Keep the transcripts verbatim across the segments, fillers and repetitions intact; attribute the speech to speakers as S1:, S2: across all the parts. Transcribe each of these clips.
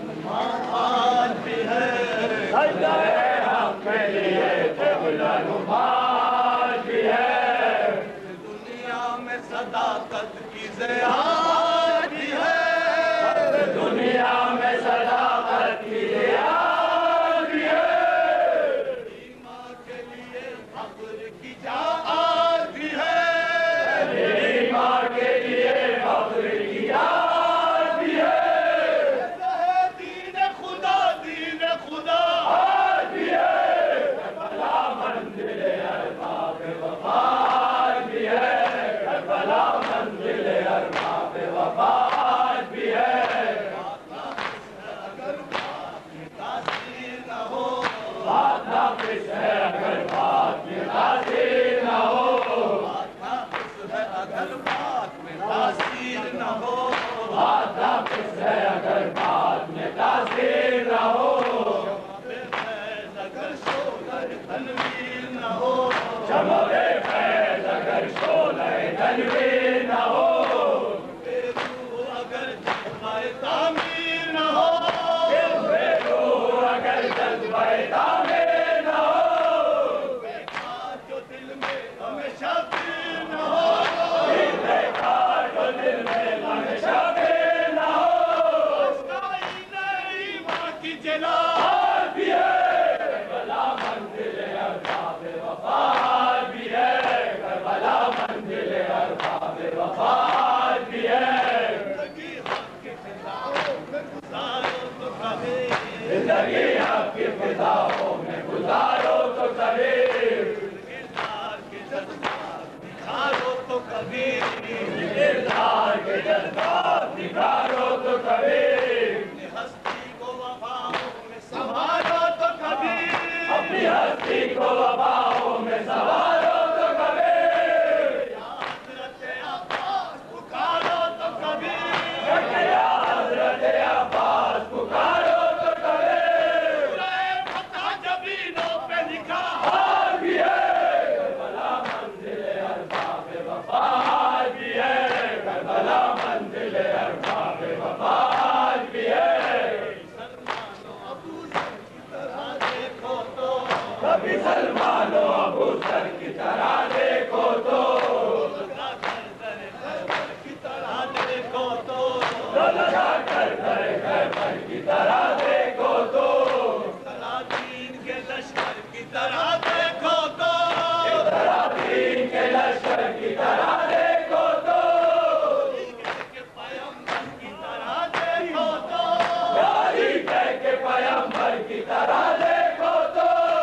S1: آج بھی ہے سجدہ حق کے لیے قبلہ نماز بھی ہے دنیا میں صداقت کی زیاد بھی ہے دنیا میں صداقت کی زیاد بھی ہے ایمان کے لیے فخر کی جہاد بھی ہے ایمان کے لیے فخر کی جہاد بھی ہے اگر بات میں تاثیر نہ ہو اگر شعلہ تنویر نہ ہو شمع فیض اگر شعلہ تنویر نہ ہو بے روح اگر جذبہ تعمیر نہ ہو بے روح اگر جذبہ تعمیر نہ ہو بے کار جو دل میں ہمیشہ پیر نہ ہو بے کار جو دل میں ہمیشہ پیر جلال بھی ہے کربلا منزل ارباب وفا بھی ہے کربلا منزل ارباب وفا بھی ہے زندگی حق کی فضاؤں میں گزارو تو کبھی زندگی حق کی فضاؤں میں گزارو تو کبھی کردار کے جذبات نکھارو تو کبھی کردار کے جذبات نکھارو تو کبھی اپنی ہستی کو وباؤں میں سوارو تو کبھی یا حضرت عباس پکارو تو کبھی یا حضرت عباس پکارو تو کبھی سورہ فتح جبینوں پہ لکھا حال بھی ہے کربلا منزل ارباب وفا بھی ہے کربلا منزل ارباب وفا بھی ہے کبھی سلمان و ابو ذر کی طرح دیکھو تو لگا کر در خیبر کی طرح دیکھو تو لگا کر در خیبر کی طرح دیکھو تو سلاطین کے لشکر کی طرح دیکھو تو سلاطین کے لشکر کی طرح دیکھو تو کے پیمبر کی طرح دیکھو تو کے پیمبر کی طرح دیکھو تو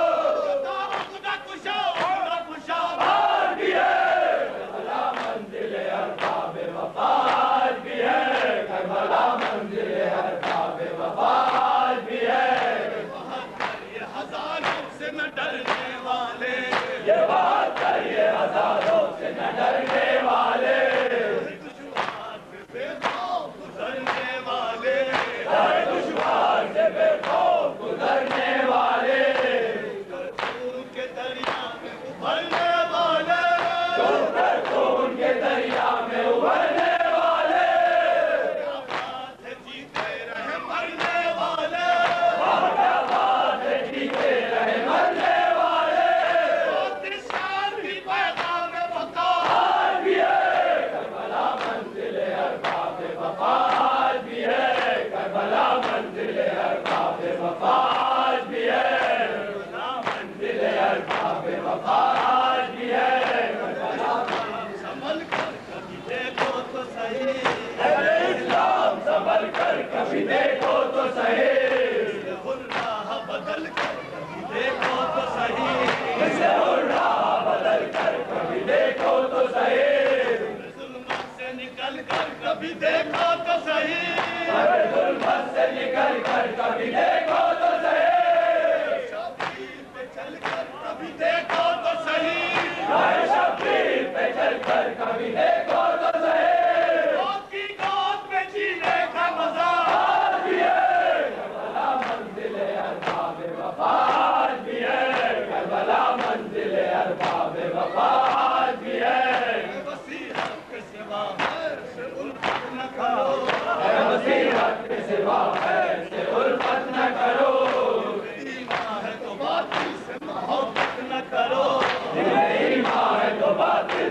S1: کبھی دیکھو تو صحیح راہ بدل کر کبھی دیکھو تو صحیح راہ بدل کر کبھی دیکھو تو صحیح ظلمت سے نکل کر کبھی دیکھو تو صحیح ظلمت سے نکل کر کبھی دیکھو تو صحیح شبیر پہ چل کر کبھی دیکھو تو صحیح شبیر پہ چل کر کبھی دیکھو تو صحیح موت کی گود میں جینے کا مزہ بھی ہے کربلا منزل ارباب وفا بھی ہے کربلا منزل ارباب وفا بھی ہے وسیلت کے سوا ہے سے الفت نہ کرو وسیلت کے سوا ہے سے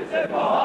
S1: سے بہت